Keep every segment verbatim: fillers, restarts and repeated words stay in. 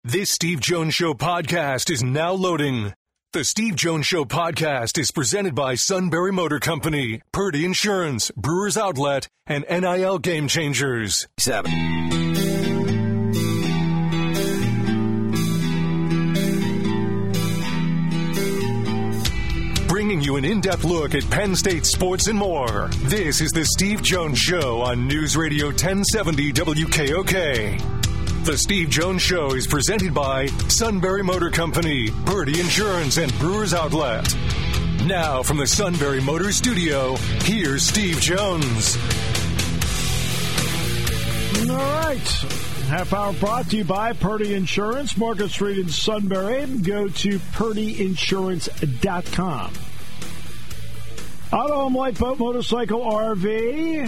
This Steve Jones Show podcast is now loading. The Steve Jones Show podcast is presented by Sunbury Motor Company, Purdy Insurance, Brewers Outlet, and N I L Game Changers. Seven. Bringing you an in-depth look at Penn State sports and more. This is the Steve Jones Show on News Radio ten seventy W K O K. The Steve Jones Show is presented by Sunbury Motor Company, Purdy Insurance, and Brewers Outlet. Now from the Sunbury Motor Studio, here's Steve Jones. All right. Half hour brought to you by Purdy Insurance, Market Street in Sunbury. Go to purdy insurance dot com. Auto, home, light, boat, motorcycle, R V.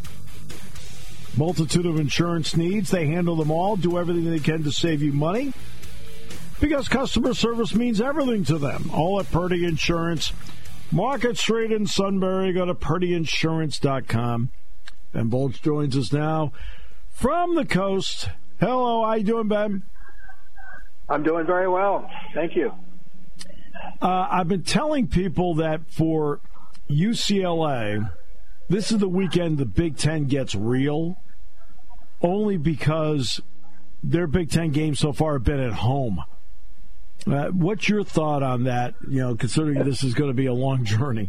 Multitude of insurance needs. They handle them all, do everything they can to save you money, because customer service means everything to them. All at Purdy Insurance. Market Street in Sunbury. Go to purdy insurance dot com. Ben Bolch joins us now from the coast. Hello, how you doing, Ben? I'm doing very well. Thank you. Uh, I've been telling people that for U C L A, this is the weekend the Big Ten gets real, only because their Big Ten games so far have been at home. Uh, what's your thought on that, you know, considering this is going to be a long journey?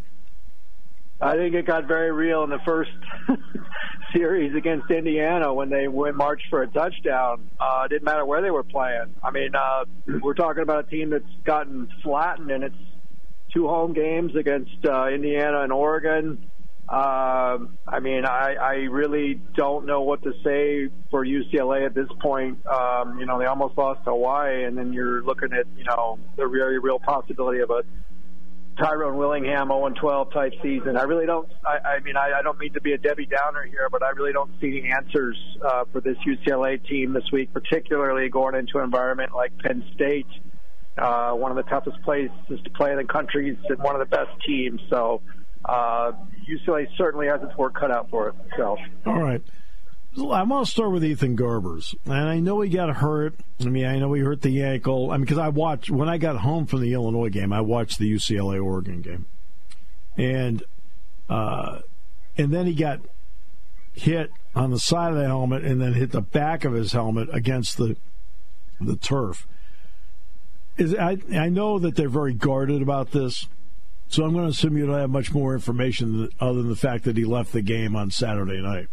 I think it got very real in the first series against Indiana when they went marched for a touchdown. Uh, it didn't matter where they were playing. I mean, uh, we're talking about a team that's gotten flattened in its two home games against uh, Indiana and Oregon. Uh, I mean, I, I really don't know what to say for U C L A at this point. Um, you know, they almost lost to Hawaii, and then you're looking at, you know, the very real possibility of a Tyrone Willingham oh and twelve type season. I really don't, I, I mean, I, I don't mean to be a Debbie Downer here, but I really don't see any answers uh, for this U C L A team this week, particularly going into an environment like Penn State, uh, one of the toughest places to play in the country, and one of the best teams. So, Uh, U C L A certainly has its work cut out for it. So. All right. I want to start with Ethan Garbers. And I know he got hurt. I mean, I know he hurt the ankle. I mean, because I watched, when I got home from the Illinois game, I watched the U C L A-Oregon game. And uh, and then he got hit on the side of the helmet and then hit the back of his helmet against the the turf. Is I, I know that they're very guarded about this. So I'm going to assume you don't have much more information other than the fact that he left the game on Saturday night.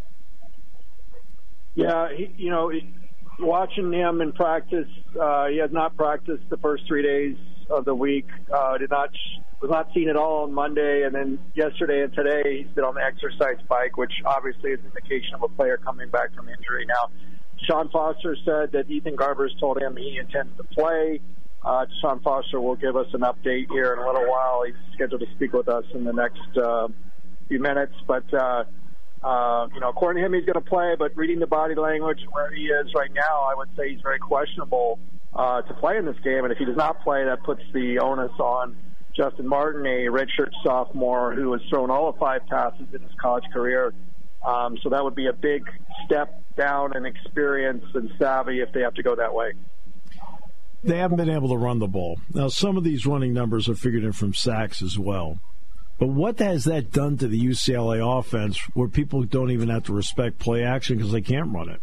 Yeah, he, you know, watching him in practice, uh, he has not practiced the first three days of the week. Uh, did not was not seen at all on Monday, and then yesterday and today he's been on the exercise bike, which obviously is an indication of a player coming back from injury. Now, Sean Foster said that Ethan Garbers told him he intends to play. Uh, Sean Foster will give us an update here in a little while. He's scheduled to speak with us in the next uh, few minutes. But, uh, uh, you know, according to him, he's going to play. But reading the body language and where he is right now, I would say he's very questionable uh, to play in this game. And if he does not play, that puts the onus on Justin Martin, a redshirt sophomore who has thrown all of five passes in his college career. Um, so that would be a big step down in experience and savvy if they have to go that way. They haven't been able to run the ball. Now, some of these running numbers are figured in from sacks as well. But what has that done to the U C L A offense where people don't even have to respect play action because they can't run it?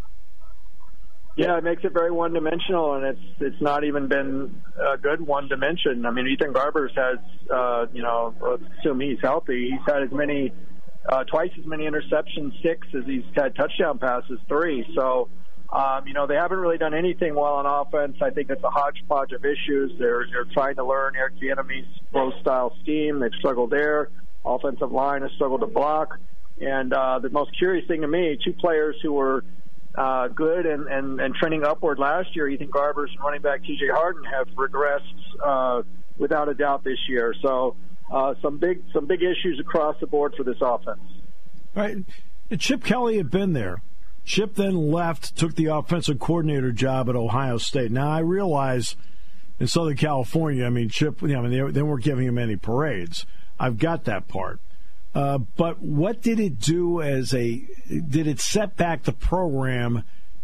Yeah, it makes it very one-dimensional, and it's it's not even been a good one dimension. I mean, Ethan Garbers has, uh, you know, let's assume he's healthy. He's had as many, uh, twice as many interceptions, six, as he's had touchdown passes, three. So, Um, you know, they haven't really done anything well on offense. I think it's a hodgepodge of issues. They're they're trying to learn Eric Bieniemy's pro-style scheme. They've struggled there. Offensive line has struggled to block. And uh, the most curious thing to me, two players who were uh, good and, and, and trending upward last year, Ethan Garbers and running back T J Harden, have regressed uh, without a doubt this year. So uh, some big some big issues across the board for this offense. Right. Chip Kelly had been there. Chip then left, took the offensive coordinator job at Ohio State. Now, I realize in Southern California, I mean, Chip, you know, I mean, they, they weren't giving him any parades. I've got that part. Uh, but what did it do as a – did it set back the program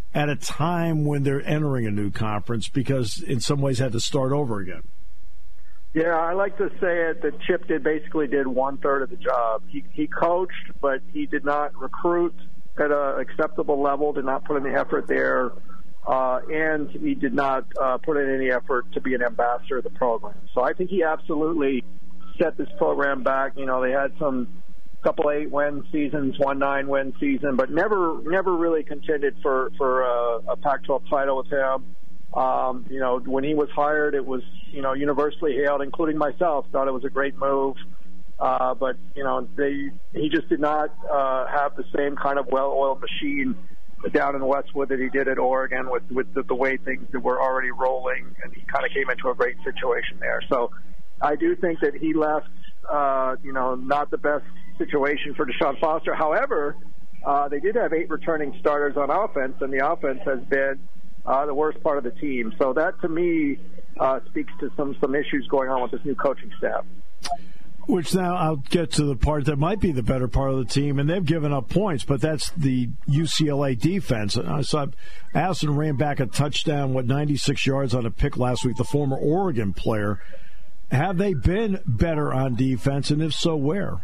at a time when they're entering a new conference because in some ways had to start over again. Yeah, I like to say it that Chip did basically did one third of the job. He he coached, but he did not recruit at an acceptable level, did not put in the effort there, uh, and he did not uh, put in any effort to be an ambassador of the program. So I think he absolutely set this program back. You know, they had some couple eight-win seasons, one nine-win season, but never never really contended for, for a, a Pac twelve title with him. Um, you know, when he was hired, it was, you know, universally hailed, including myself, thought it was a great move. Uh, but, you know, they he just did not uh, have the same kind of well-oiled machine down in Westwood that he did at Oregon with, with the, the way things that were already rolling, and he kind of came into a great situation there. So I do think that he left, uh, you know, not the best situation for Deshaun Foster. However, uh, they did have eight returning starters on offense, and the offense has been Uh, the worst part of the team. So that, to me, uh, speaks to some, some issues going on with this new coaching staff. Which now I'll get to the part that might be the better part of the team, and they've given up points, but that's the U C L A defense. I saw Aston ran back a touchdown, what, ninety-six yards on a pick last week, the former Oregon player. Have they been better on defense, and if so, where?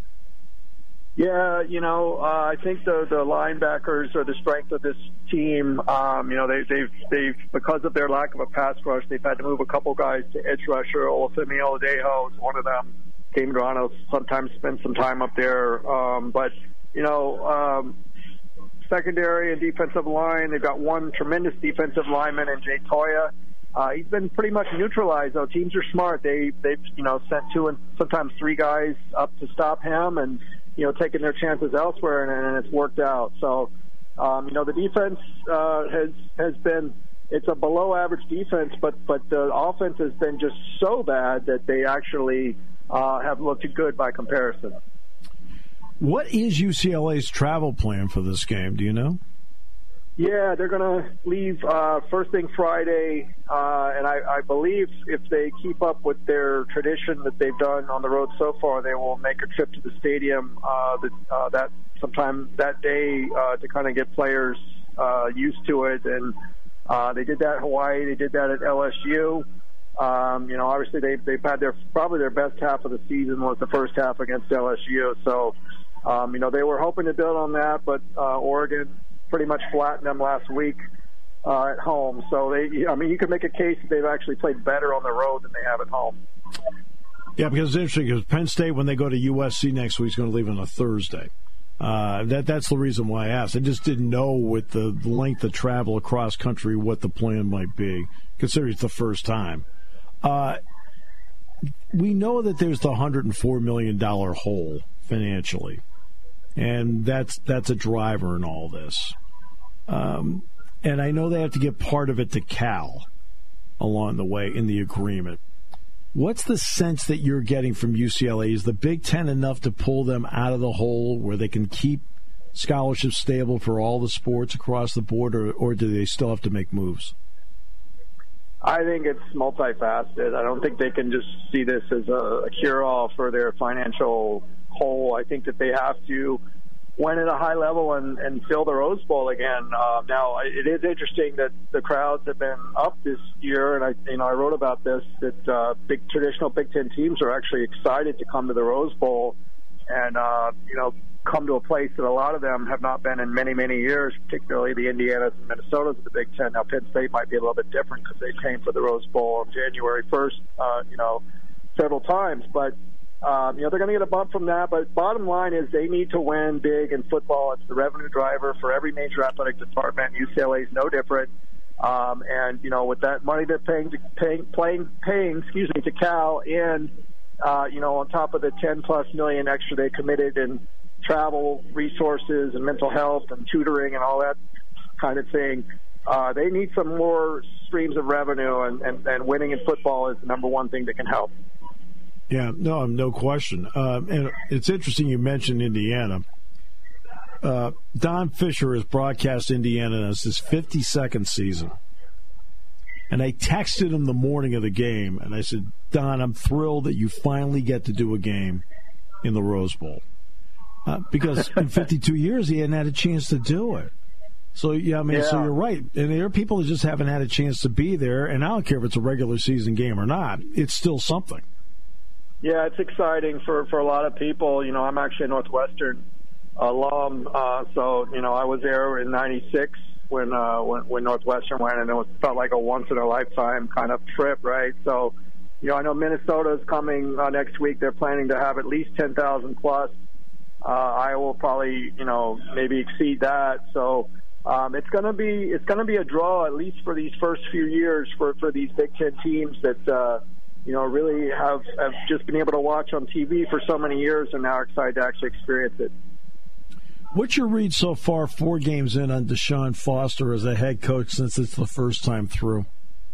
Yeah, you know, uh, I think the the linebackers are the strength of this team. Um, you know, they, they've they've because of their lack of a pass rush, they've had to move a couple guys to edge rusher. Olufemi Oladejo is one of them. Came to sometimes spend some time up there. Um, but you know, um, secondary and defensive line, they've got one tremendous defensive lineman in Jay Toya. Uh, he's been pretty much neutralized, though. Teams are smart. They they've you know sent two and sometimes three guys up to stop him, and you know, taking their chances elsewhere, and, and it's worked out. So, um, you know, the defense uh, has has been it's a below average defense, but but the offense has been just so bad that they actually uh, have looked good by comparison. What is U C L A's travel plan for this game? Do you know? Yeah, they're going to leave uh, first thing Friday, uh, and I, I believe if they keep up with their tradition that they've done on the road so far, they will make a trip to the stadium uh, that, uh, that sometime that day uh, to kind of get players uh, used to it. And uh, they did that at Hawaii. They did that at L S U. Um, you know, obviously they, they've had their probably their best half of the season was the first half against L S U. So, um, you know, they were hoping to build on that, but uh, Oregon pretty much flattened them last week uh, at home. So, they, I mean, you could make a case that they've actually played better on the road than they have at home. Yeah, because it's interesting, because Penn State, when they go to U S C next week, is going to leave on a Thursday. Uh, that That's the reason why I asked. I just didn't know with the length of travel across country what the plan might be, considering it's the first time. Uh, we know that there's the one hundred four million dollars hole financially. And that's that's a driver in all this. Um, and I know they have to get part of it to Cal along the way in the agreement. What's the sense that you're getting from U C L A? Is the Big Ten enough to pull them out of the hole where they can keep scholarships stable for all the sports across the board, or, or do they still have to make moves? I think it's multifaceted. I don't think they can just see this as a, a cure-all for their financial hole. I think that they have to win at a high level and, and fill the Rose Bowl again. Uh, now, it is interesting that the crowds have been up this year, and I, you know, I wrote about this, that uh, big traditional Big Ten teams are actually excited to come to the Rose Bowl and, uh, you know, come to a place that a lot of them have not been in many, many years, particularly the Indianas and Minnesotas of the Big Ten. Now, Penn State might be a little bit different because they came for the Rose Bowl on January first, uh, you know, several times. But, um, you know, they're going to get a bump from that. But bottom line is they need to win big in football. It's the revenue driver for every major athletic department. U C L A is no different. Um, and, you know, with that money they're paying, to, paying, playing, paying, excuse me, to Cal and, uh, you know, on top of the ten plus million extra they committed in travel resources and mental health and tutoring and all that kind of thing. Uh, they need some more streams of revenue, and, and, and winning in football is the number one thing that can help. Yeah, no, no question. Uh, and it's interesting you mentioned Indiana. Uh, Don Fisher has broadcast Indiana as his fifty-second season. And I texted him the morning of the game, and I said, Don, I'm thrilled that you finally get to do a game in the Rose Bowl. Uh, because in fifty-two years, he hadn't had a chance to do it. So, yeah, I mean, yeah. so you're right. And there are people that just haven't had a chance to be there, and I don't care if it's a regular season game or not. It's still something. Yeah, it's exciting for, for a lot of people. You know, I'm actually a Northwestern alum, uh, so, you know, I was there in ninety-six when, uh, when when Northwestern went, and it was, felt like a once-in-a-lifetime kind of trip, right? So, you know, I know Minnesota's coming uh, next week. They're planning to have at least ten thousand plus. Uh, Iowa will probably, you know, maybe exceed that. So um, it's going to be it's going to be a draw, at least for these first few years for, for these Big Ten teams that, uh, you know, really have, have just been able to watch on T V for so many years and now are excited to actually experience it. What's your read so far, four games in, on Deshaun Foster as a head coach since it's the first time through?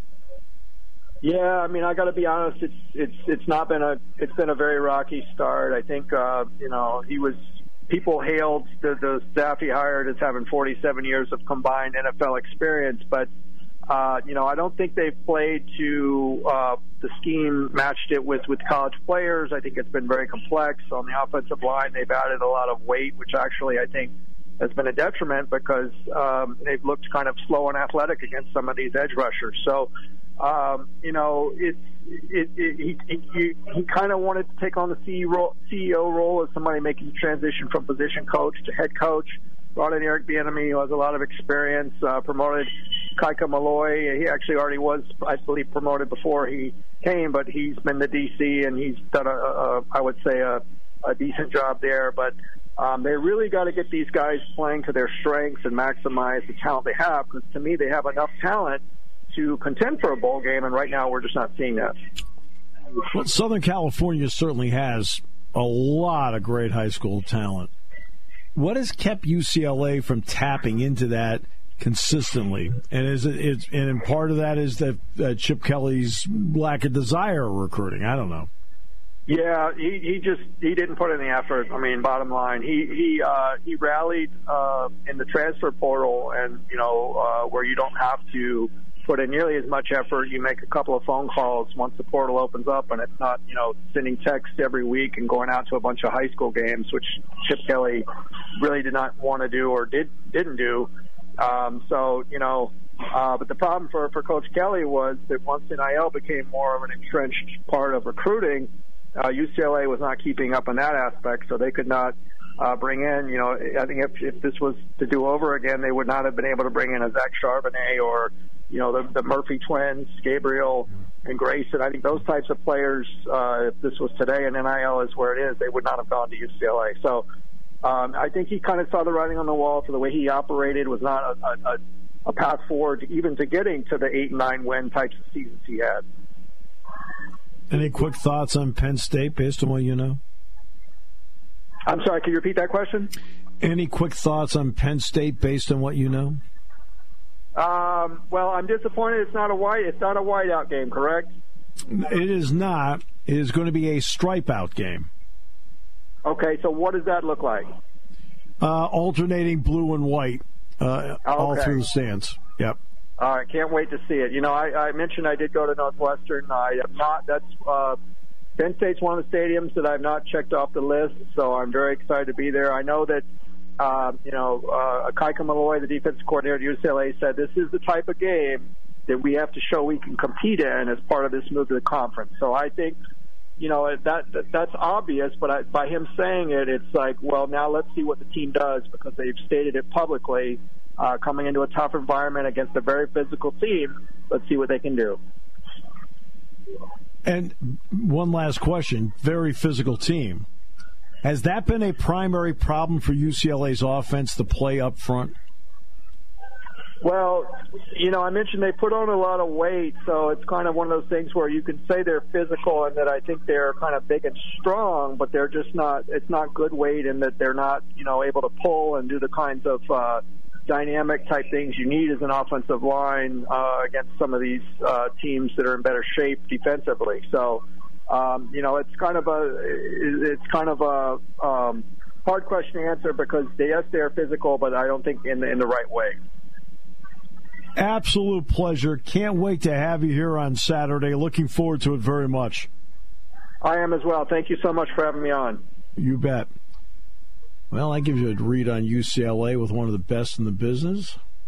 Yeah, I mean, I got to be honest. It's it's it's not been a it's been a very rocky start. I think uh, you know he was people hailed the, the staff he hired as having forty-seven years of combined N F L experience, but uh, you know I don't think they've played to uh, the scheme matched it with with college players. I think it's been very complex on the offensive line. They've added a lot of weight, which actually I think has been a detriment because um, they've looked kind of slow and athletic against some of these edge rushers. So. Um, you know, it's it, it, he he, he kind of wanted to take on the C E O role as somebody making the transition from position coach to head coach. Brought in Eric Bieniemy, who has a lot of experience. Uh, promoted Kaika Malloy. He actually already was, I believe, promoted before he came, but he's been the D C and he's done a, a I would say a, a decent job there. But um, they really got to get these guys playing to their strengths and maximize the talent they have. Because to me, they have enough talent to contend for a bowl game, and right now we're just not seeing that. Well, Southern California certainly has a lot of great high school talent. What has kept U C L A from tapping into that consistently? And is it, it's, and part of that is that uh, Chip Kelly's lack of desire of recruiting. I don't know. Yeah, he, he just he didn't put in the effort. I mean, bottom line, he he uh, he rallied uh, in the transfer portal, and you know uh, where you don't have to put in nearly as much effort. You make a couple of phone calls once the portal opens up, and it's not, you know, sending texts every week and going out to a bunch of high school games, which Chip Kelly really did not want to do or did, didn't do. Um, so, you know, uh, but the problem for, for Coach Kelly was that once N I L became more of an entrenched part of recruiting, uh, U C L A was not keeping up on that aspect, so they could not Uh, bring in, you know, I think if, if this was to do over again, they would not have been able to bring in a Zach Charbonnet or, you know, the, the Murphy twins, Gabriel and Grayson. I think those types of players, uh, if this was today and N I L is where it is, they would not have gone to U C L A. So um, I think he kind of saw the writing on the wall for the way he operated was not a, a, a path forward to even to getting to the eight and nine win types of seasons he had. Any quick thoughts on Penn State based on what you know? I'm sorry, can you repeat that question? Any quick thoughts on Penn State based on what you know? Um, well, I'm disappointed it's not a white it's not a whiteout game, correct? It is not. It is going to be a stripe-out game. Okay, so what does that look like? Uh, alternating blue and white uh, okay. all through the stands. Yep. All right, can't wait to see it. You know, I, I mentioned I did go to Northwestern. I am not. That's uh, Penn State's one of the stadiums that I've not checked off the list, so I'm very excited to be there. I know that, uh, you know, uh, Kaika Malloy, the defensive coordinator at U C L A, said this is the type of game that we have to show we can compete in as part of this move to the conference. So I think, you know, that, that that's obvious, but I, by him saying it, it's like, well, now let's see what the team does because they've stated it publicly, uh, coming into a tough environment against a very physical team. Let's see what they can do. And one last question, very physical team. Has that been a primary problem for U C L A's offense to play up front? Well, you know, I mentioned they put on a lot of weight, so it's kind of one of those things where you can say they're physical and that I think they're kind of big and strong, but they're just not, it's not good weight and that they're not, you know, able to pull and do the kinds of uh, dynamic type things you need as an offensive line uh, against some of these uh, teams that are in better shape defensively. So, um, you know, it's kind of a, it's kind of a um, hard question to answer because they, yes, they're physical, but I don't think in the, in the right way. Absolute pleasure. Can't wait to have you here on Saturday. Looking forward to it very much. I am as well. Thank you so much for having me on. You bet. Well, I give you a read on U C L A with one of the best in the business.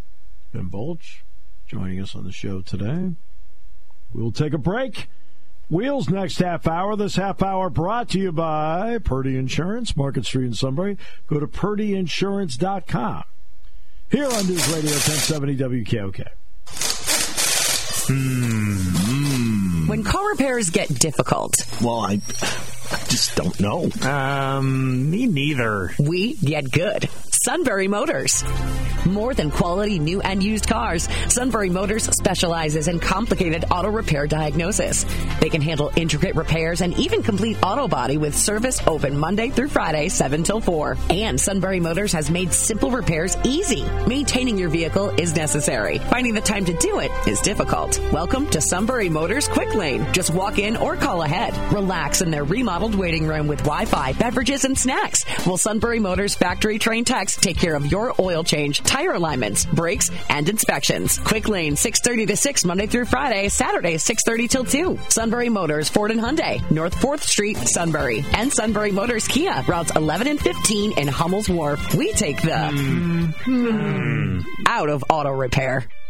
Ben Bolch joining us on the show today. We'll take a break. Wheels next half hour. This half hour brought to you by Purdy Insurance, Market Street in Sunbury. Go to purdy insurance dot com. Here on News Radio ten seventy W K O K. Hmm. When car repairs get difficult. Well, I, I just don't know. Um, me neither. We get good. Sunbury Motors. More than quality new and used cars, Sunbury Motors specializes in complicated auto repair diagnosis. They can handle intricate repairs and even complete auto body with service open Monday through Friday, seven till four. And Sunbury Motors has made simple repairs easy. Maintaining your vehicle is necessary. Finding the time to do it is difficult. Welcome to Sunbury Motors Quick Lane. Just walk in or call ahead. Relax in their remodeled waiting room with Wi-Fi, beverages, and snacks. While Sunbury Motors factory-trained techs take care of your oil change, tire alignments, brakes, and inspections. Quick Lane, six thirty to six, Monday through Friday, Saturday, six thirty till two. Sunbury Motors, Ford and Hyundai, North fourth Street, Sunbury. And Sunbury Motors Kia, routes eleven and fifteen in Hummel's Wharf. We take the mm. Mm. out of auto repair.